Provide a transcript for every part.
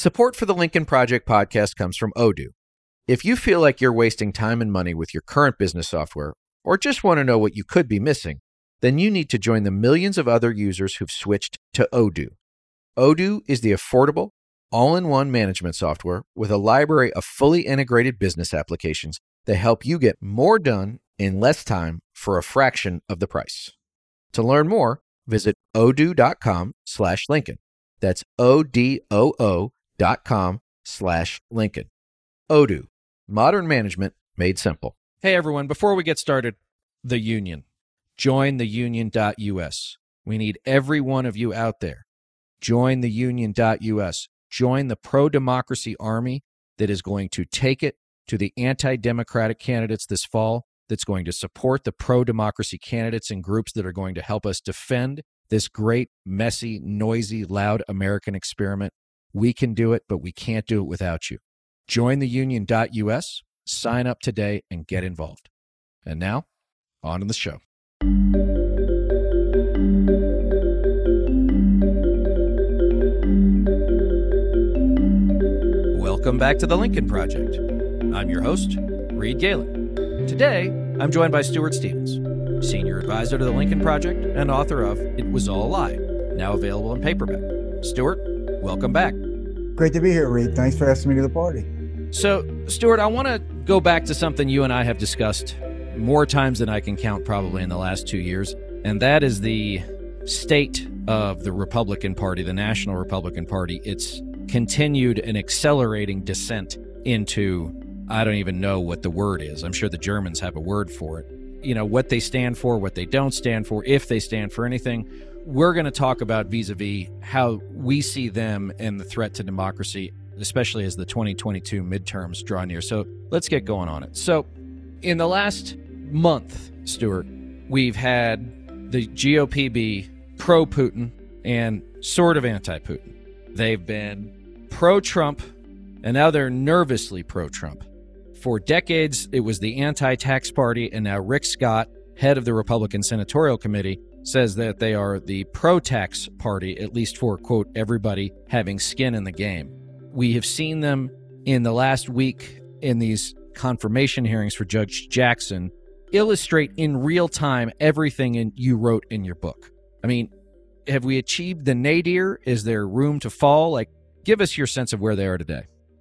Support for the Lincoln Project podcast comes from Odoo. If you feel like you're wasting time and money with your current business software, or just want to know what you could be missing, then you need to join the millions of other users who've switched to Odoo. Odoo is the affordable, all-in-one management software with a library of fully integrated business applications that help you get more done in less time for a fraction of the price. To learn more, visit odoo.com/Lincoln. That's odoo.com/Lincoln. Odoo, modern management made simple. Hey everyone, before we get started, the union. Join theunion.us. We need every one of you out there. Join theunion.us. Join the pro-democracy army that is going to take it to the anti-democratic candidates this fall, that's going to support the pro-democracy candidates and groups that are going to help us defend this great, messy, noisy, loud American experiment. We can do it, but we can't do it without you. Join theunion.us, sign up today, and get involved. And now, on to the show. Welcome back to the Lincoln Project. I'm your host, Reed Galen. Today, I'm joined by Stuart Stevens, Senior Advisor to the Lincoln Project and author of It Was All a Lie, now available in paperback. Stuart, welcome back. Great to be here, Reed. Thanks for asking me to the party. So, Stuart, I want to go back to something you and I have discussed more times than I can count probably in the last 2 years, and that is the state of the Republican Party, the National Republican Party. It's continued an accelerating descent into, I don't even know what the word is. I'm sure the Germans have a word for it. You know, what they stand for, what they don't stand for, if they stand for anything. We're going to talk about vis-a-vis how we see them and the threat to democracy, especially as the 2022 midterms draw near. So let's get going on it. So in the last month, Stuart, we've had the GOP be pro-Putin and sort of anti-Putin. They've been pro-Trump, and now they're nervously pro-Trump. For decades, it was the anti-tax party, and now Rick Scott, head of the Republican Senatorial Committee, says that they are the pro-tax party, at least for, quote, everybody having skin in the game. We have seen them in the last week in these confirmation hearings for Judge Jackson illustrate in real time everything you wrote in your book. I mean, have we achieved the nadir? Is there room to fall? Like, give us your sense of where they are today.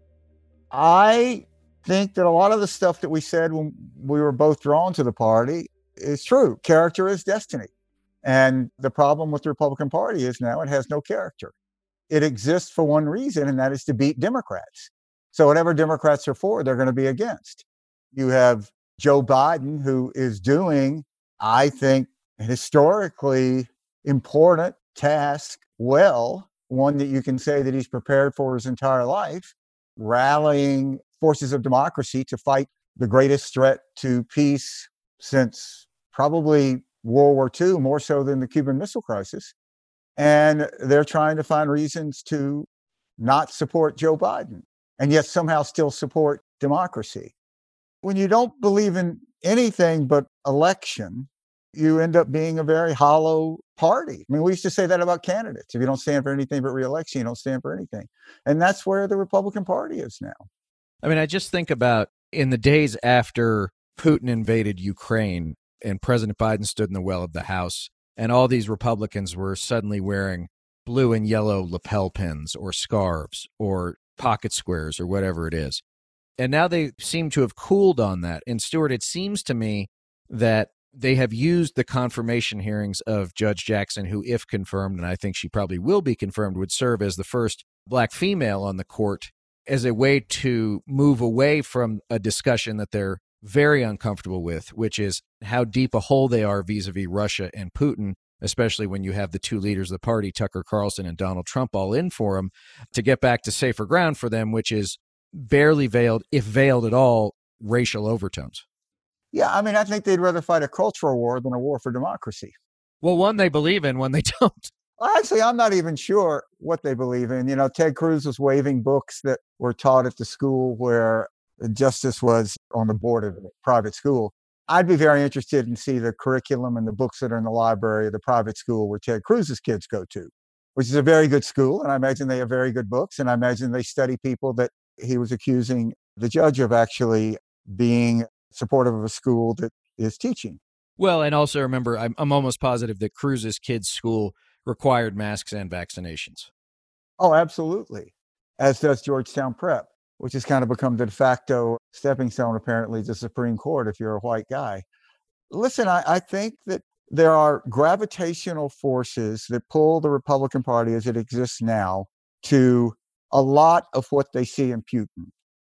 I think that a lot of the stuff that we said when we were both drawn to the party is true. Character is destiny. And the problem with the Republican Party is now it has no character. It exists for one reason, and that is to beat Democrats. So whatever Democrats are for, they're going to be against. You have Joe Biden, who is doing, I think, a historically important task well, one that you can say that he's prepared for his entire life, rallying forces of democracy to fight the greatest threat to peace since probably World War II, more so than the Cuban Missile Crisis. And they're trying to find reasons to not support Joe Biden and yet somehow still support democracy. When you don't believe in anything but election, you end up being a very hollow party. I mean, we used to say that about candidates. If you don't stand for anything but re-election, you don't stand for anything. And that's where the Republican Party is now. I mean, I just think about in the days after Putin invaded Ukraine and President Biden stood in the well of the House, and all these Republicans were suddenly wearing blue and yellow lapel pins or scarves or pocket squares or whatever it is. And now they seem to have cooled on that. And Stuart, it seems to me that they have used the confirmation hearings of Judge Jackson, who, if confirmed, and I think she probably will be confirmed, would serve as the first black female on the court, as a way to move away from a discussion that they're very uncomfortable with, which is how deep a hole they are vis-a-vis Russia and Putin, especially when you have the two leaders of the party, Tucker Carlson and Donald Trump, all in for them, to get back to safer ground for them, which is barely veiled, if veiled at all, racial overtones. Yeah, I mean, I think they'd rather fight a cultural war than a war for democracy. Well, one they believe in, one they don't. Well, actually, I'm not even sure what they believe in. You know, Ted Cruz was waving books that were taught at the school where Justice was on the board of a private school. I'd be very interested in see the curriculum and the books that are in the library of the private school where Ted Cruz's kids go to. which is a very good school. And I imagine they have very good books. And I imagine they study people that he was accusing the judge of actually being supportive of a school that is teaching. Well, and also remember, I'm almost positive that Cruz's kids' school required masks and vaccinations. Oh, absolutely. As does Georgetown Prep, which has kind of become the de facto stepping stone, apparently, to the Supreme Court if you're a white guy. Listen, I think that there are gravitational forces that pull the Republican Party as it exists now to a lot of what they see in Putin.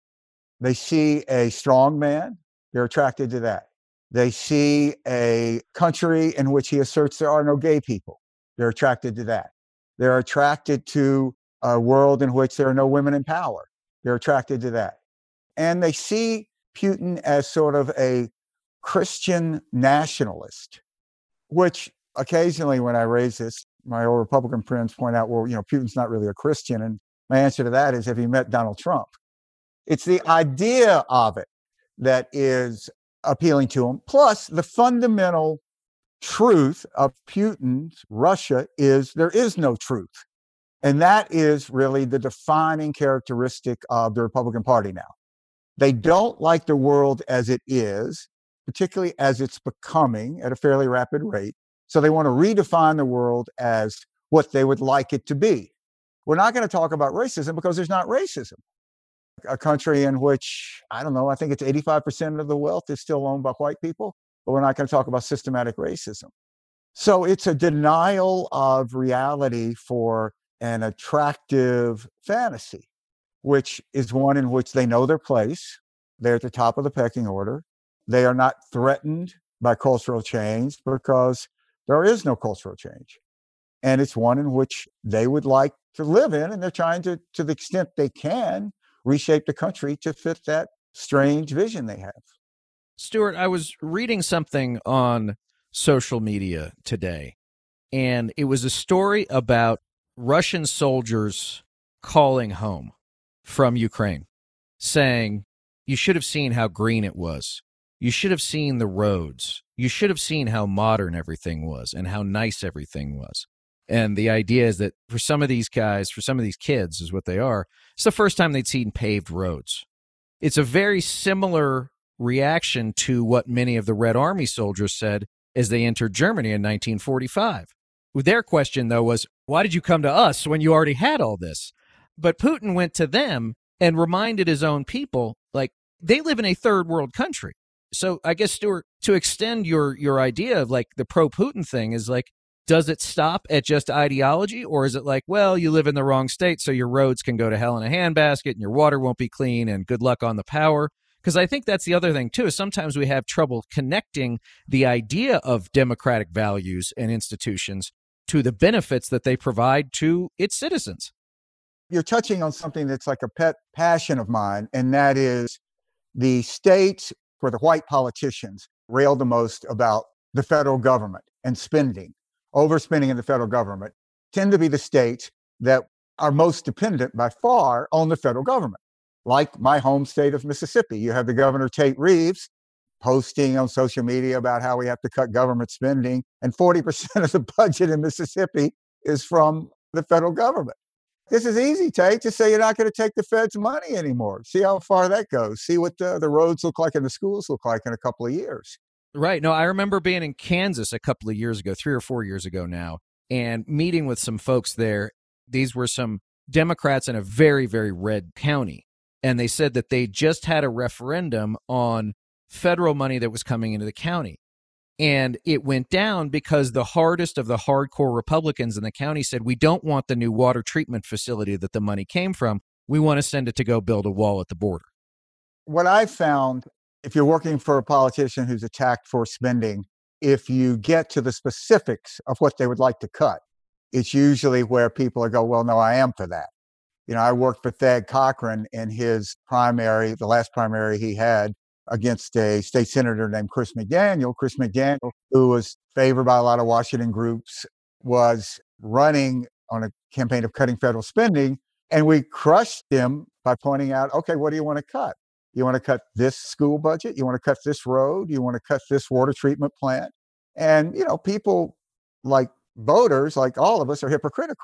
They see a strong man, they're attracted to that. They see a country in which he asserts there are no gay people, they're attracted to that. They're attracted to a world in which there are no women in power, they're attracted to that. And they see Putin as sort of a Christian nationalist, which occasionally when I raise this, my old Republican friends point out, well, Putin's not really a Christian. And my answer to that is, have you met Donald Trump? It's the idea of it that is appealing to him. Plus, the fundamental truth of Putin's Russia is there is no truth. And that is really the defining characteristic of the Republican Party now. They don't like the world as it is, particularly as it's becoming at a fairly rapid rate. So they want to redefine the world as what they would like it to be. We're not going to talk about racism because there's not racism. A country in which, I don't know, I think it's 85% of the wealth is still owned by white people, but we're not going to talk about systematic racism. So it's a denial of reality for an attractive fantasy, which is one in which they know their place. They're at the top of the pecking order. They are not threatened by cultural change because there is no cultural change. And it's one in which they would like to live in, and they're trying to the extent they can, reshape the country to fit that strange vision they have. Stuart, I was reading something on social media today, and it was a story about Russian soldiers calling home from Ukraine, saying, you should have seen how green it was. You should have seen the roads. You should have seen how modern everything was and how nice everything was. And the idea is that for some of these guys, for some of these kids is what they are, it's the first time they'd seen paved roads. It's a very similar reaction to what many of the Red Army soldiers said as they entered Germany in 1945. Their question, though, was, why did you come to us when you already had all this? But Putin went to them and reminded his own people, like, they live in a third world country. So I guess, Stuart, to extend your idea of like the pro-Putin thing is like, does it stop at just ideology, or is it like, well, you live in the wrong state, so your roads can go to hell in a handbasket and your water won't be clean and good luck on the power? Because I think that's the other thing, too, is sometimes we have trouble connecting the idea of democratic values and institutions to the benefits that they provide to its citizens. You're touching on something that's like a pet passion of mine, and that is the states where the white politicians rail the most about the federal government and spending. Overspending in the federal government tend to be the states that are most dependent by far on the federal government. Like my home state of Mississippi, you have the Governor Tate Reeves posting on social media about how we have to cut government spending, and 40% of the budget in Mississippi is from the federal government. This is easy, Tate, to say you're not going to take the Fed's money anymore. See how far that goes. See what the roads look like and the schools look like in a couple of years. Right. No, I remember being in Kansas a couple of years ago, 3 or 4 years ago now, and meeting with some folks there. These were some Democrats in a very, very red county. And they said that they just had a referendum on federal money that was coming into the county. And it went down because the hardest of the hardcore Republicans in the county said, we don't want the new water treatment facility that the money came from. We want to send it to go build a wall at the border. What I found, if you're working for a politician who's attacked for spending, if you get to the specifics of what they would like to cut, it's usually where people go, well, no, I am for that. I worked for Thad Cochran in his primary, the last primary he had against a state senator named Chris McDaniel. Chris McDaniel, who was favored by a lot of Washington groups, was running on a campaign of cutting federal spending. And we crushed him by pointing out, okay, what do you want to cut? You want to cut this school budget? You want to cut this road? You want to cut this water treatment plant? And, people like voters, like all of us, are hypocritical.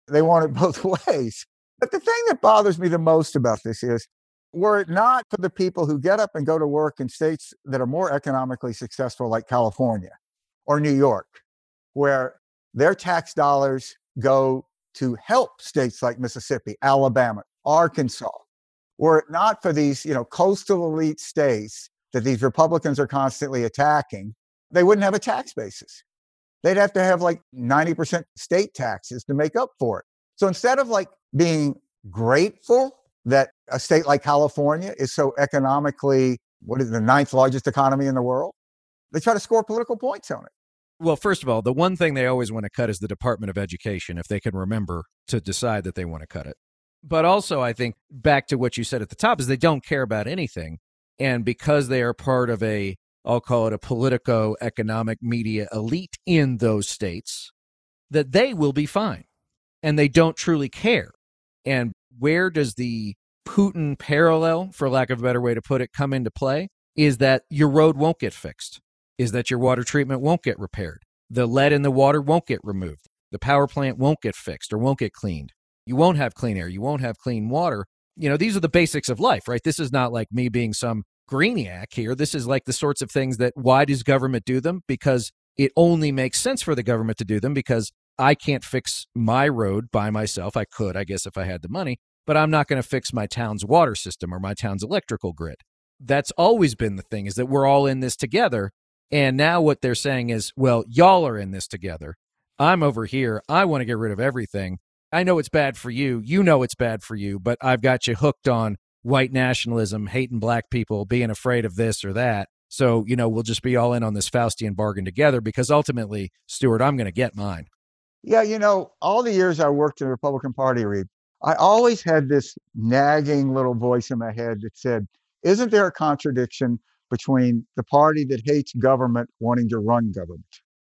They want it both ways. But the thing that bothers me the most about this is, were it not for the people who get up and go to work in states that are more economically successful, like California or New York, where their tax dollars go to help states like Mississippi, Alabama, Arkansas, were it not for these, coastal elite states that these Republicans are constantly attacking, they wouldn't have a tax basis. They'd have to have like 90% state taxes to make up for it. So instead of like being grateful that a state like California is so economically, what is the ninth largest economy in the world, they try to score political points on it. Well, first of all, the one thing they always want to cut is the Department of Education, if they can remember to decide that they want to cut it. But also, I think back to what you said at the top is they don't care about anything. And because they are part of I'll call it a politico-economic media elite in those states, that they will be fine. And they don't truly care. And where does the Putin parallel, for lack of a better way to put it, come into play? Is that your road won't get fixed. Is that your water treatment won't get repaired. The lead in the water won't get removed. The power plant won't get fixed or won't get cleaned. You won't have clean air. You won't have clean water. These are the basics of life, right? This is not like me being some greeniac here. This is like the sorts of things that, why does government do them? Because it only makes sense for the government to do them, because I can't fix my road by myself. I could, I guess, if I had the money, but I'm not going to fix my town's water system or my town's electrical grid. That's always been the thing, is that we're all in this together. And now what they're saying is, well, y'all are in this together. I'm over here. I want to get rid of everything. I know it's bad for you. You know it's bad for you, but I've got you hooked on white nationalism, hating black people, being afraid of this or that. So, we'll just be all in on this Faustian bargain together, because ultimately, Stuart, I'm going to get mine. Yeah, all the years I worked in the Republican Party, Reed, I always had this nagging little voice in my head that said, isn't there a contradiction between the party that hates government wanting to run government?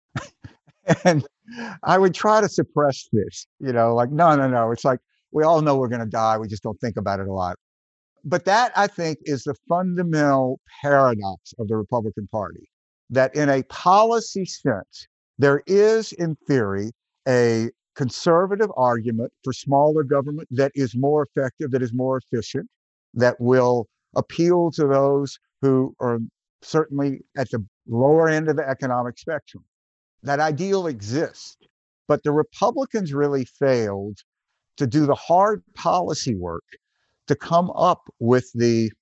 And I would try to suppress this, like, no. It's like, we all know we're going to die. We just don't think about it a lot. But that, I think, is the fundamental paradox of the Republican Party, that in a policy sense, there is, in theory, a conservative argument for smaller government that is more effective, that is more efficient, that will appeal to those who are certainly at the lower end of the economic spectrum. That ideal exists, but the Republicans really failed to do the hard policy work to come up with the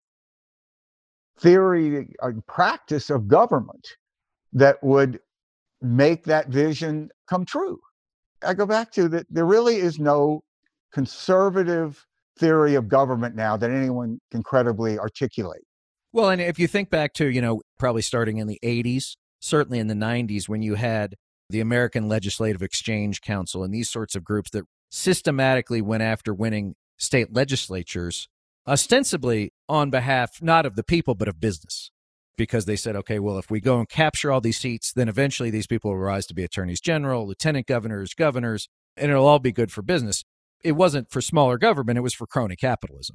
theory and practice of government that would make that vision come true. I go back to that there really is no conservative theory of government now that anyone can credibly articulate. Well, and if you think back to, probably starting in the 80s, certainly in the 90s, when you had the American Legislative Exchange Council and these sorts of groups that systematically went after winning state legislatures, ostensibly on behalf not of the people, but of business. Because they said, okay, well, if we go and capture all these seats, then eventually these people will rise to be attorneys general, lieutenant governors, and it'll all be good for business. It wasn't for smaller government, it was for crony capitalism.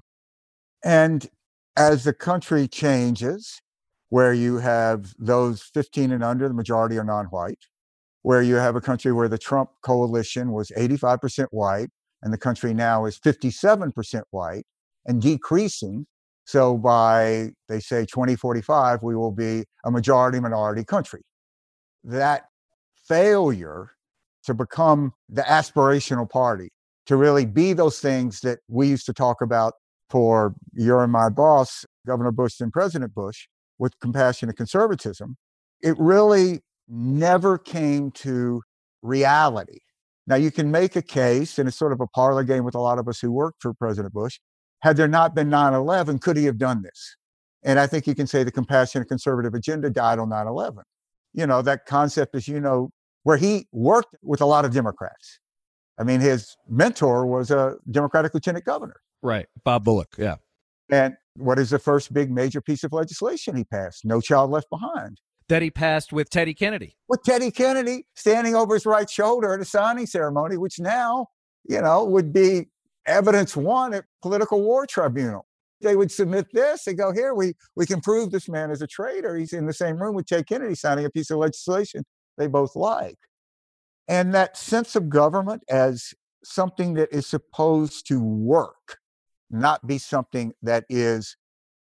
And as the country changes, where you have those 15 and under, the majority are non-white, where you have a country where the Trump coalition was 85% white, and the country now is 57% white and decreasing. So by, they say, 2045, we will be a majority-minority country. That failure to become the aspirational party, to really be those things that we used to talk about for you and my boss, Governor Bush and President Bush, with compassionate conservatism, it really never came to reality. Now, you can make a case, and it's sort of a parlor game with a lot of us who worked for President Bush. Had there not been 9/11, could he have done this? And I think you can say the compassionate conservative agenda died on 9/11. That concept is, where he worked with a lot of Democrats. I mean, his mentor was a Democratic lieutenant governor. Right. Bob Bullock. Yeah. And what is the first big major piece of legislation he passed? No Child Left Behind. That he passed with Teddy Kennedy. With Teddy Kennedy standing over his right shoulder at a signing ceremony, which now, would be evidence one at political war tribunal. They would submit this. They go, here, we can prove this man is a traitor. He's in the same room with Ted Kennedy signing a piece of legislation they both like. And that sense of government as something that is supposed to work, not be something that is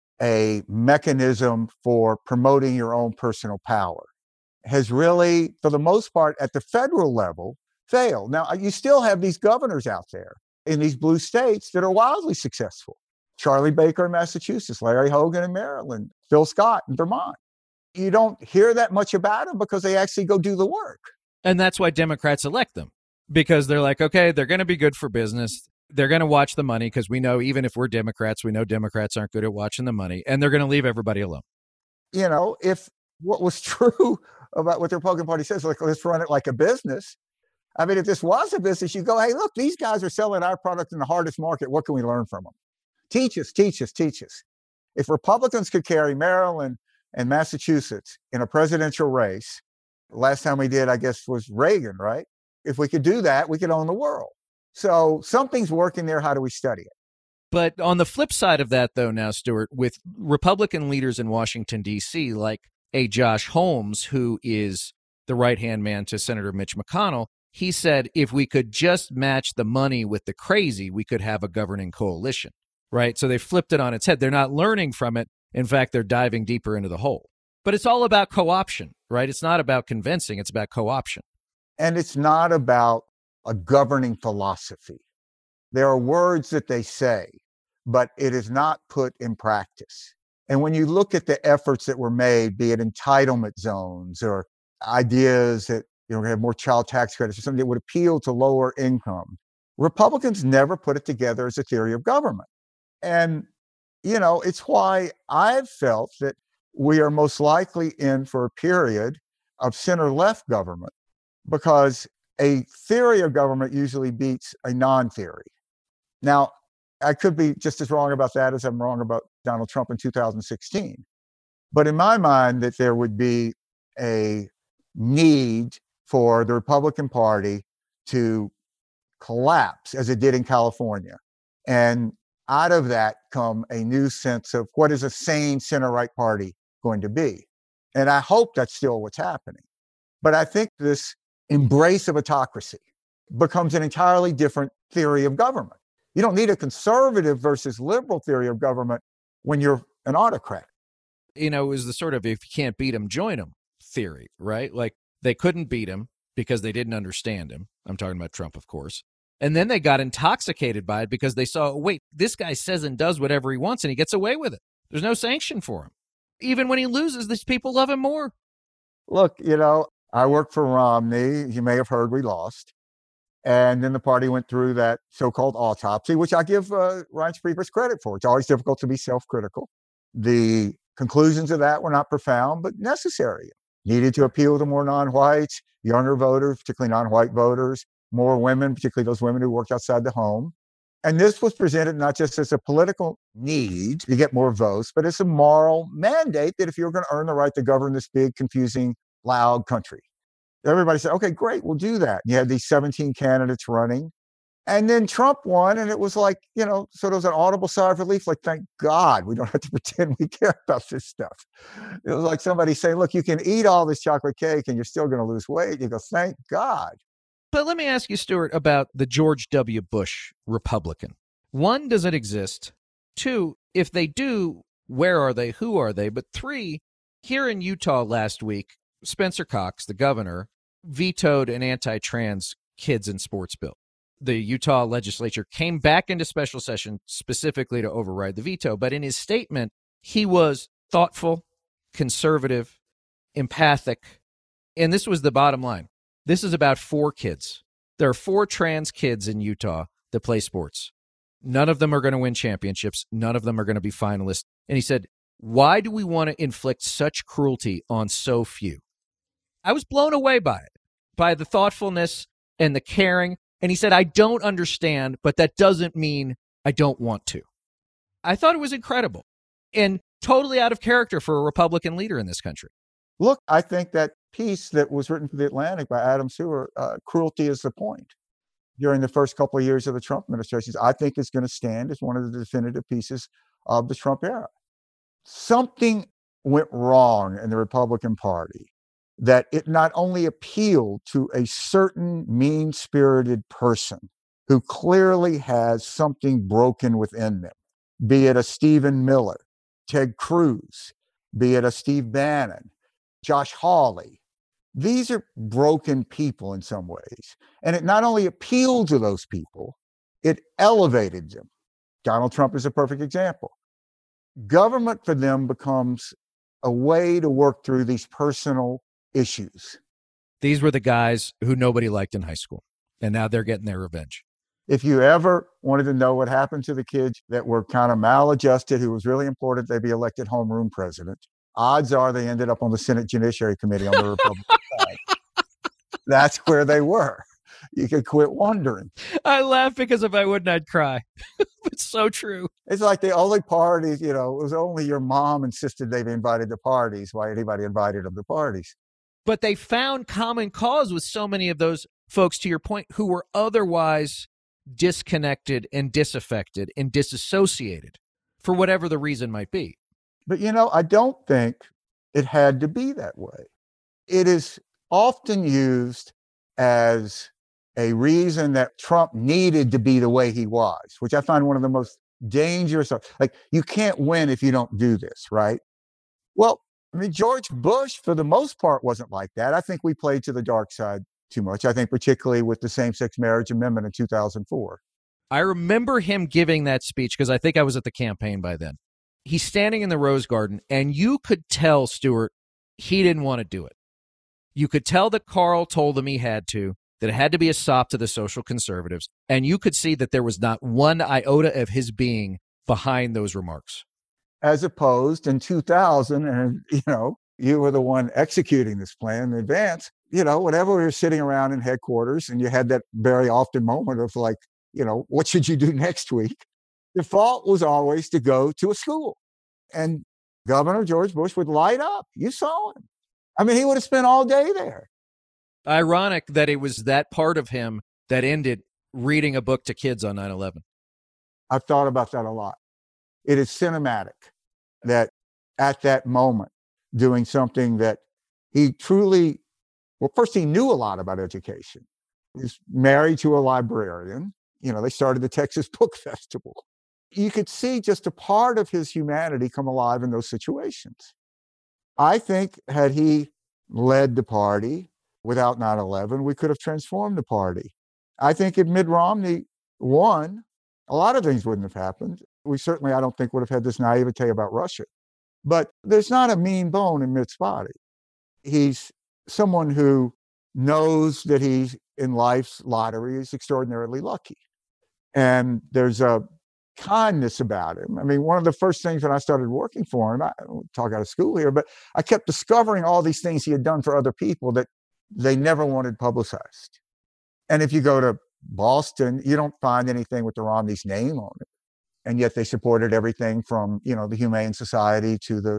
a mechanism for promoting your own personal power, has really, for the most part, at the federal level, failed. Now, you still have these governors out there in these blue states that are wildly successful. Charlie Baker in Massachusetts, Larry Hogan in Maryland, Phil Scott in Vermont. You don't hear that much about them because they actually go do the work. And that's why Democrats elect them, because they're like, okay, they're going to be good for business. They're going to watch the money, because we know even if we're Democrats, we know Democrats aren't good at watching the money, and they're going to leave everybody alone. You know, if what was true about what the Republican Party says, like, let's run it like a business. I mean, if this was a business, you go, hey, look, these guys are selling our product in the hardest market. What can we learn from them? Teach us, teach us, teach us. If Republicans could carry Maryland and Massachusetts in a presidential race, last time we did, I guess, was Reagan, right? If we could do that, we could own the world. So something's working there. How do we study it? But on the flip side of that, though, now, Stuart, with Republican leaders in Washington, D.C., like a Josh Holmes, who is the right-hand man to Senator Mitch McConnell, he said if we could just match the money with the crazy, we could have a governing coalition, right? So they flipped it on its head. They're not learning from it. In fact, they're diving deeper into the hole. But it's all about co-option, right? It's not about convincing. It's about co-option. And it's not about a governing philosophy. There are words that they say, but it is not put in practice. And when you look at the efforts that were made, be it entitlement zones or ideas that have more child tax credits or something that would appeal to lower income, Republicans never put it together as a theory of government. And, it's why I've felt that we are most likely in for a period of center-left government, because a theory of government usually beats a non-theory. Now, I could be just as wrong about that as I'm wrong about Donald Trump in 2016. But in my mind, that there would be a need for the Republican Party to collapse as it did in California. And out of that come a new sense of what is a sane center-right party going to be. And I hope that's still what's happening. But I think this embrace of autocracy becomes an entirely different theory of government. You don't need a conservative versus liberal theory of government when you're an autocrat. It was the sort of if you can't beat them, join them theory, right? Like they couldn't beat him because they didn't understand him. I'm talking about Trump, of course. And then they got intoxicated by it because they saw, wait, this guy says and does whatever he wants and he gets away with it. There's no sanction for him. Even when he loses, these people love him more. Look, I worked for Romney. You may have heard we lost. And then the party went through that so-called autopsy, which I give Reince Priebus credit for. It's always difficult to be self-critical. The conclusions of that were not profound, but necessary. Needed to appeal to more non-whites, younger voters, particularly non-white voters, more women, particularly those women who worked outside the home. And this was presented not just as a political need to get more votes, but as a moral mandate that if you're going to earn the right to govern this big, confusing, loud country. Everybody said, okay, great, we'll do that. You had these 17 candidates running. And then Trump won, and it was like, so there was an audible sigh of relief, like, thank God we don't have to pretend we care about this stuff. It was like somebody saying, look, you can eat all this chocolate cake and you're still going to lose weight. You go, thank God. But let me ask you, Stuart, about the George W. Bush Republican. One, does it exist? Two, if they do, where are they? Who are they? But three, here in Utah last week, Spencer Cox, the governor, vetoed an anti-trans kids in sports bill. The Utah legislature came back into special session specifically to override the veto. But in his statement, he was thoughtful, conservative, empathic. And this was the bottom line. This is about 4 kids. There are 4 trans kids in Utah that play sports. None of them are going to win championships. None of them are going to be finalists. And he said, why do we want to inflict such cruelty on so few? I was blown away by it, by the thoughtfulness and the caring. And he said, I don't understand, but that doesn't mean I don't want to. I thought it was incredible and totally out of character for a Republican leader in this country. Look, I think that piece that was written for The Atlantic by Adam Sewer, Cruelty is the Point, during the first couple of years of the Trump administration, I think is going to stand as one of the definitive pieces of the Trump era. Something went wrong in the Republican Party, that it not only appealed to a certain mean-spirited person who clearly has something broken within them, be it a Stephen Miller, Ted Cruz, be it a Steve Bannon, Josh Hawley. These are broken people in some ways. And it not only appealed to those people, it elevated them. Donald Trump is a perfect example. Government for them becomes a way to work through these personal issues. These were the guys who nobody liked in high school, and now they're getting their revenge. If you ever wanted to know what happened to the kids that were kind of maladjusted, who was really important they be elected homeroom president, odds are they ended up on the Senate Judiciary Committee on the Republican side. That's where they were. You could quit wondering. I laugh because if I wouldn't, I'd cry. It's so true. It's like the only parties, it was only your mom insisted they've invited to parties. Why anybody invited them to parties? But they found common cause with so many of those folks, to your point, who were otherwise disconnected and disaffected and disassociated for whatever the reason might be. But, I don't think it had to be that way. It is often used as a reason that Trump needed to be the way he was, which I find one of the most dangerous. Like, you can't win if you don't do this, right? Well, George Bush, for the most part, wasn't like that. I think we played to the dark side too much. I think particularly with the same-sex marriage amendment in 2004. I remember him giving that speech because I think I was at the campaign by then. He's standing in the Rose Garden, and you could tell, Stuart, he didn't want to do it. You could tell that Carl told him he had to, that it had to be a sop to the social conservatives, and you could see that there was not one iota of his being behind those remarks. As opposed in 2000, and, you were the one executing this plan in advance, whenever we were sitting around in headquarters and you had that very often moment of like, what should you do next week? The default was always to go to a school. And Governor George Bush would light up. You saw him. He would have spent all day there. Ironic that it was that part of him that ended reading a book to kids on 9/11. I've thought about that a lot. It is cinematic that at that moment, doing something that he truly, first he knew a lot about education. He was married to a librarian. They started the Texas Book Festival. You could see just a part of his humanity come alive in those situations. I think had he led the party without 9/11, we could have transformed the party. I think if Mitt Romney won, a lot of things wouldn't have happened. We certainly, I don't think, would have had this naivete about Russia. But there's not a mean bone in Mitt's body. He's someone who knows that he's in life's lottery is extraordinarily lucky. And there's a kindness about him. One of the first things when I started working for him, I don't talk out of school here, but I kept discovering all these things he had done for other people that they never wanted publicized. And if you go to Boston, you don't find anything with the Romney's name on it. And yet they supported everything from, the Humane Society to the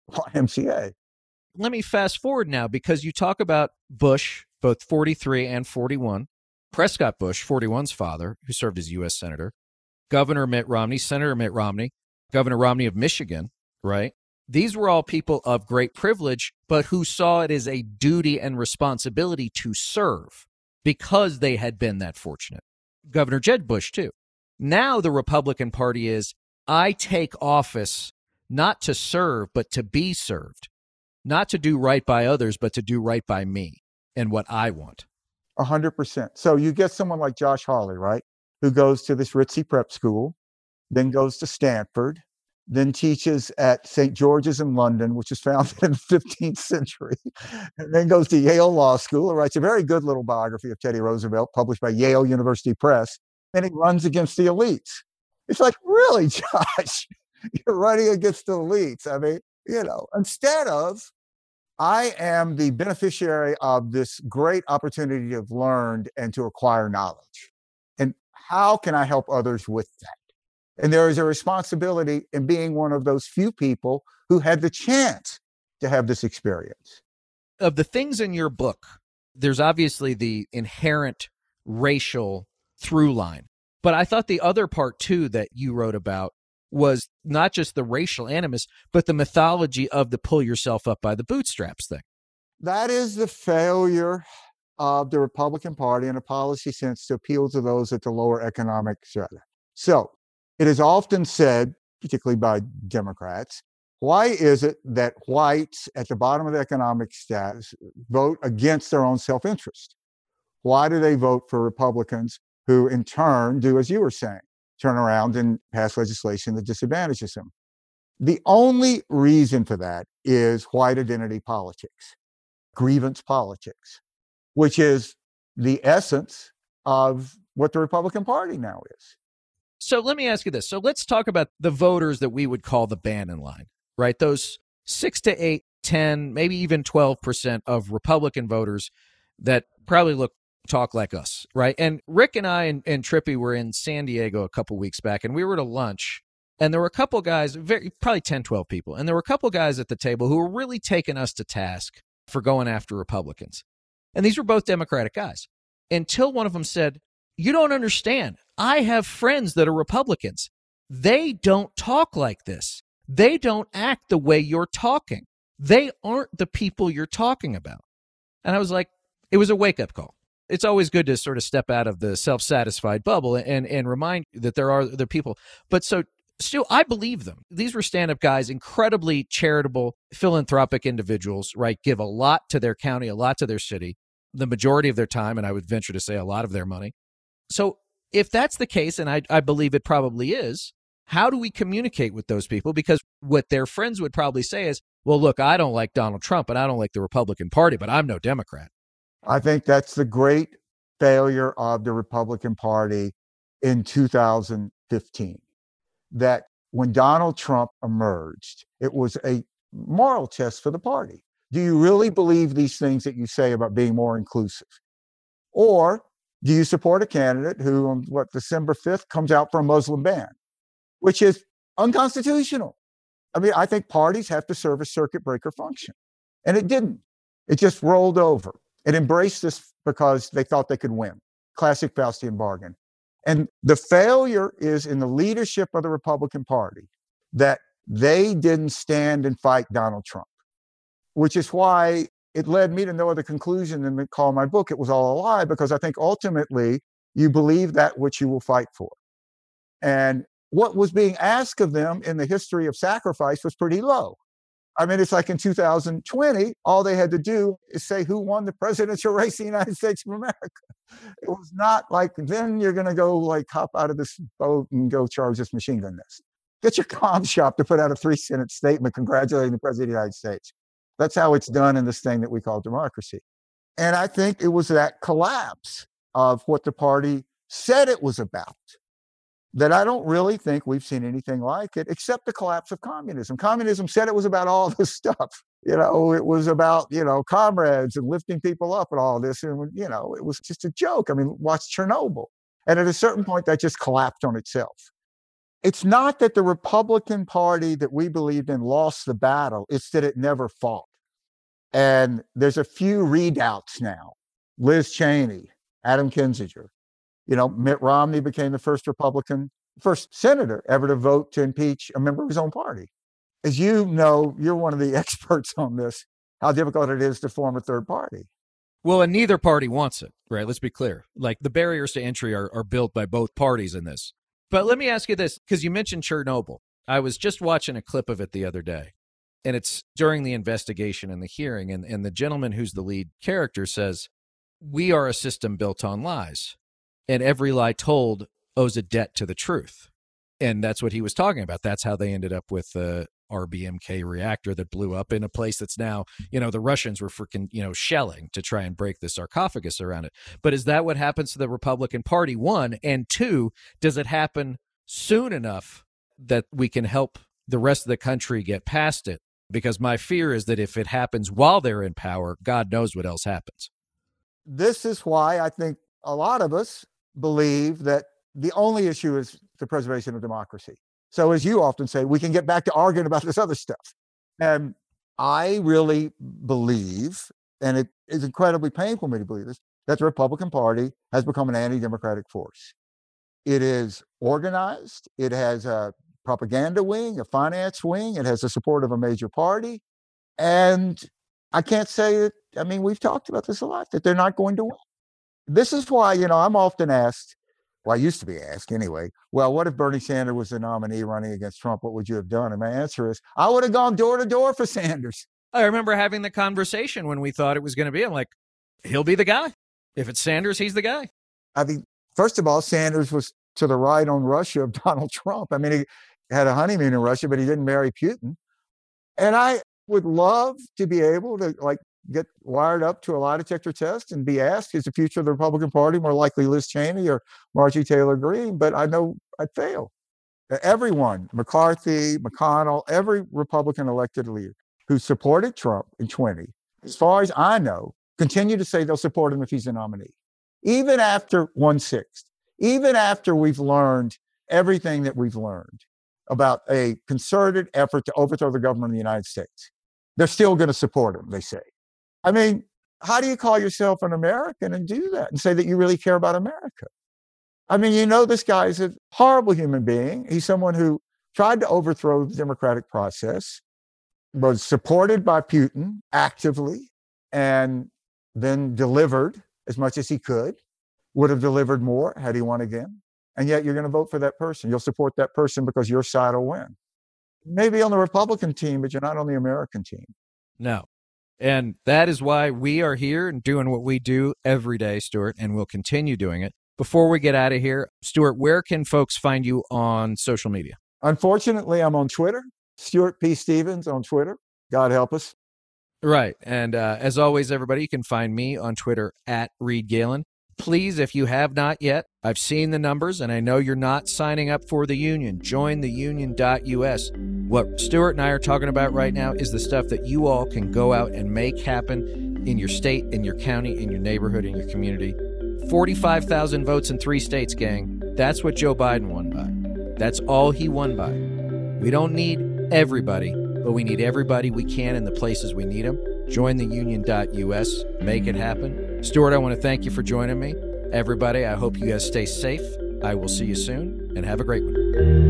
YMCA. Let me fast forward now, because you talk about Bush, both 43 and 41, Prescott Bush, 41's father, who served as U.S. Senator, Governor Mitt Romney, Senator Mitt Romney, Governor Romney of Michigan, right? These were all people of great privilege, but who saw it as a duty and responsibility to serve because they had been that fortunate. Governor Jeb Bush, too. Now the Republican Party is, I take office not to serve, but to be served. Not to do right by others, but to do right by me and what I want. 100%. So you get someone like Josh Hawley, right, who goes to this ritzy prep school, then goes to Stanford, then teaches at St. George's in London, which was founded in the 15th century, and then goes to Yale Law School and writes a very good little biography of Teddy Roosevelt published by Yale University Press. Then he runs against the elites. It's like, really, Josh, you're running against the elites. Instead of, I am the beneficiary of this great opportunity to have learned and to acquire knowledge. And how can I help others with that? And there is a responsibility in being one of those few people who had the chance to have this experience. Of the things in your book, there's obviously the inherent racial through line. But I thought the other part, too, that you wrote about was not just the racial animus, but the mythology of the pull yourself up by the bootstraps thing. That is the failure of the Republican Party in a policy sense to appeal to those at the lower economic strata. So it is often said, particularly by Democrats, why is it that whites at the bottom of the economic status vote against their own self-interest? Why do they vote for Republicans who in turn do, as you were saying, turn around and pass legislation that disadvantages them? The only reason for that is white identity politics, grievance politics, which is the essence of what the Republican Party now is. So let me ask you this. So let's talk about the voters that we would call the Bannon line, right? Those 6 to 8, 10, maybe even 12% of Republican voters that probably talk like us, right? And Rick and I and Trippy were in San Diego a couple weeks back, and we were at a lunch, and there were a couple guys, probably 10, 12 people, and there were a couple guys at the table who were really taking us to task for going after Republicans. And these were both Democratic guys, until one of them said, "You don't understand. I have friends that are Republicans. They don't talk like this. They don't act the way you're talking. They aren't the people you're talking about." And I was like, it was a wake-up call. It's always good to sort of step out of the self-satisfied bubble and remind that there are other people. But so still, I believe them. These were stand-up guys, incredibly charitable, philanthropic individuals, right? Give a lot to their county, a lot to their city, the majority of their time, and I would venture to say a lot of their money. So if that's the case, and I believe it probably is, how do we communicate with those people? Because what their friends would probably say is, well, look, I don't like Donald Trump and I don't like the Republican Party, but I'm no Democrat. I think that's the great failure of the Republican Party in 2015. That when Donald Trump emerged, it was a moral test for the party. Do you really believe these things that you say about being more inclusive? Or do you support a candidate who, on December 5th, comes out for a Muslim ban, which is unconstitutional? I mean, I think parties have to serve a circuit breaker function. And it didn't. It just rolled over. It embraced this because they thought they could win. Classic Faustian bargain. And the failure is in the leadership of the Republican Party that they didn't stand and fight Donald Trump, which is why it led me to no other conclusion than to call my book It Was All a Lie, because I think ultimately you believe that which you will fight for. And what was being asked of them in the history of sacrifice was pretty low. I mean, it's like in 2020, all they had to do is say who won the presidential race in the United States of America. It was not like, then you're going to go like hop out of this boat and go charge this machine gun nest. Get your comm shop to put out a 3-sentence statement congratulating the president of the United States. That's how it's done in this thing that we call democracy. And I think it was that collapse of what the party said it was about that I don't really think we've seen anything like it, except the collapse of communism. Communism said it was about all this stuff. You know, it was about, comrades and lifting people up and all this. And, it was just a joke. I mean, watch Chernobyl. And at a certain point, that just collapsed on itself. It's not that the Republican Party that we believed in lost the battle. It's that it never fought. And there's a few redoubts now. Liz Cheney, Adam Kinzinger. Mitt Romney became the first senator ever to vote to impeach a member of his own party. As you know, you're one of the experts on this, how difficult it is to form a third party. Well, and neither party wants it, right? Let's be clear. Like the barriers to entry are built by both parties in this. But let me ask you this, because you mentioned Chernobyl. I was just watching a clip of it the other day, and it's during the investigation and the hearing, and the gentleman who's the lead character says, "We are a system built on lies. And every lie told owes a debt to the truth." And that's what he was talking about. That's how they ended up with the RBMK reactor that blew up in a place that's now, the Russians were freaking, shelling to try and break the sarcophagus around it. But is that what happens to the Republican Party? One, and two, does it happen soon enough that we can help the rest of the country get past it? Because my fear is that if it happens while they're in power, God knows what else happens. This is why I think a lot of us believe that the only issue is the preservation of democracy. So as you often say, we can get back to arguing about this other stuff. And I really believe, and it is incredibly painful for me to believe this, that the Republican Party has become an anti-democratic force. It is organized. It has a propaganda wing, a finance wing. It has the support of a major party. And I can't say that. I mean, we've talked about this a lot, that they're not going to win. This is why, I'm often asked, well, I used to be asked anyway, well, what if Bernie Sanders was the nominee running against Trump? What would you have done? And my answer is, I would have gone door to door for Sanders. I remember having the conversation when we thought it was going to be. I'm like, he'll be the guy. If it's Sanders, he's the guy. I mean, first of all, Sanders was to the right on Russia of Donald Trump. I mean, he had a honeymoon in Russia, but he didn't marry Putin. And I would love to be able to get wired up to a lie detector test and be asked, is the future of the Republican Party more likely Liz Cheney or Marjorie Taylor Greene? But I know I'd fail. Everyone, McCarthy, McConnell, every Republican elected leader who supported Trump in 20, as far as I know, continue to say they'll support him if he's a nominee. Even after 1/6, even after we've learned everything that we've learned about a concerted effort to overthrow the government of the United States, they're still going to support him, they say. I mean, how do you call yourself an American and do that and say that you really care about America? I mean, this guy is a horrible human being. He's someone who tried to overthrow the democratic process, was supported by Putin actively, and then delivered as much as he could, would have delivered more had he won again. And yet you're going to vote for that person. You'll support that person because your side will win. Maybe on the Republican team, but you're not on the American team. No. And that is why we are here and doing what we do every day, Stuart, and we'll continue doing it. Before we get out of here, Stuart, where can folks find you on social media? Unfortunately, I'm on Twitter. Stuart P. Stevens on Twitter. God help us. Right. And as always, everybody, you can find me on Twitter at Reed Galen. Please, if you have not yet, I've seen the numbers and I know you're not signing up for the union. Join the union.us. What Stuart and I are talking about right now is the stuff that you all can go out and make happen in your state, in your county, in your neighborhood, in your community. 45,000 votes in 3 states, gang. That's what Joe Biden won by. That's all he won by. We don't need everybody, but we need everybody we can in the places we need them. Join the union.us. Make it happen. Stuart, I want to thank you for joining me. Everybody, I hope you guys stay safe. I will see you soon, and have a great one.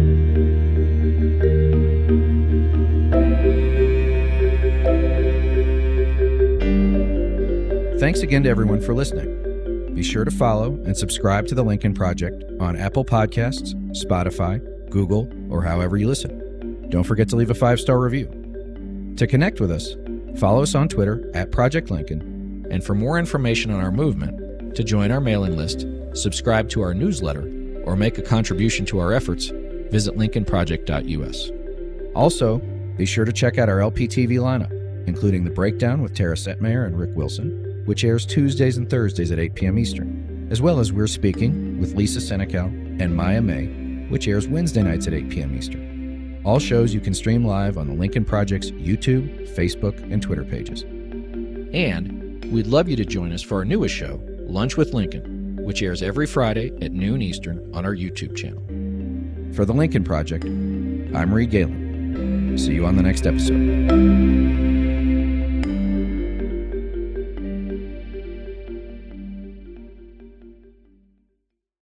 Thanks again to everyone for listening. Be sure to follow and subscribe to The Lincoln Project on Apple Podcasts, Spotify, Google, or however you listen. Don't forget to leave a 5-star review. To connect with us, follow us on Twitter at Project Lincoln, and for more information on our movement, to join our mailing list, subscribe to our newsletter, or make a contribution to our efforts, visit lincolnproject.us. Also, be sure to check out our LPTV lineup, including The Breakdown with Tara Setmayer and Rick Wilson, which airs Tuesdays and Thursdays at 8 p.m. Eastern, as well as We're Speaking with Lisa Senecal and Maya May, which airs Wednesday nights at 8 p.m. Eastern. All shows you can stream live on the Lincoln Project's YouTube, Facebook, and Twitter pages. And we'd love you to join us for our newest show, Lunch with Lincoln, which airs every Friday at noon Eastern on our YouTube channel. For the Lincoln Project, I'm Reed Galen. See you on the next episode.